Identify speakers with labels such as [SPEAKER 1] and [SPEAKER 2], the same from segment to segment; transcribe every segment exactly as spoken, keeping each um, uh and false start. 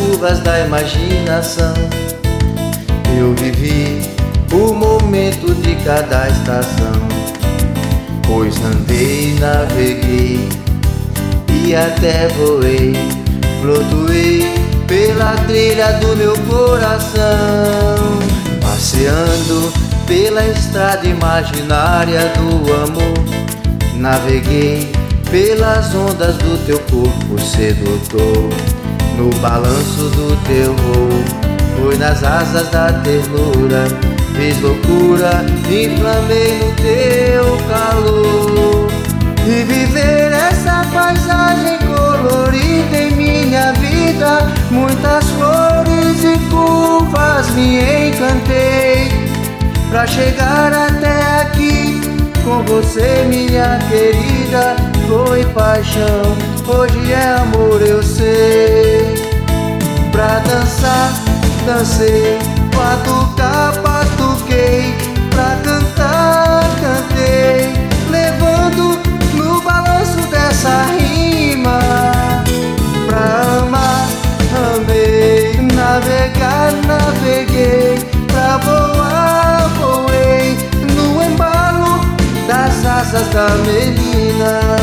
[SPEAKER 1] curvas da imaginação. Eu vivi o momento de cada estação, pois andei, naveguei e até voei, flutuei pela trilha do meu coração, passeando pela estrada imaginária do amor. Naveguei pelas ondas do teu corpo sedutor, no balanço do teu voo. Foi nas asas da ternura, fiz loucura, inflamei no teu calor. E viver essa paisagem colorida em minha vida, muitas flores e curvas me encantei, pra chegar até aqui com você, minha querida. Foi paixão, hoje é amor, eu sei. Pra dançar, dancei, batucar, batuquei, pra cantar, cantei, levando no balanço dessa rima. Pra amar, amei, navegar, naveguei, pra voar, voei, no embalo das asas da menina.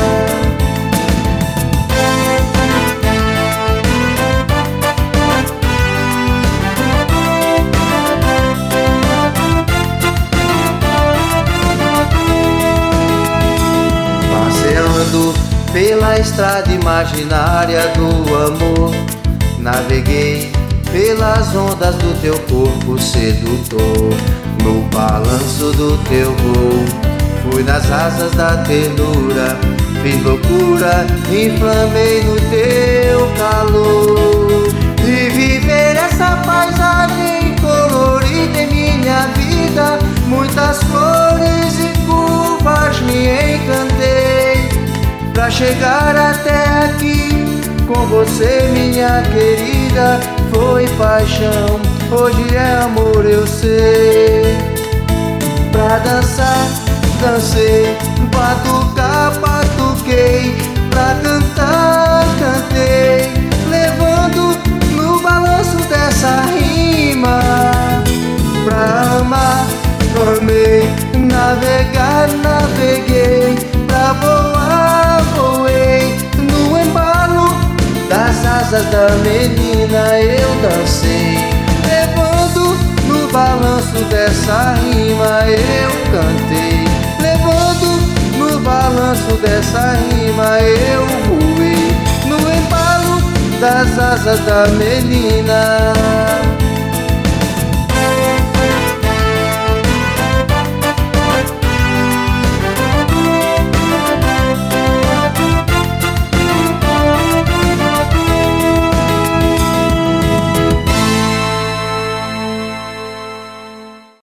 [SPEAKER 1] Pela estrada imaginária do amor, naveguei pelas ondas do teu corpo sedutor, no balanço do teu voo. Fui nas asas da ternura, fiz loucura, inflamei no teu calor. E viver essa paisagem colorida em minha vida, muitas flores e curvas me encantei, pra chegar até aqui com você, minha querida. Foi paixão, hoje é amor, eu sei. Pra dançar, dancei, batucar, batuquei, pra cantar, cantei, levando no balanço dessa rima. Pra amar, amei, navegar, naveguei, pra voar, voei, no embalo das asas da menina. Eu dancei, levando no balanço dessa rima. Eu cantei, levando no balanço dessa rima. Eu voei, no embalo das asas da menina.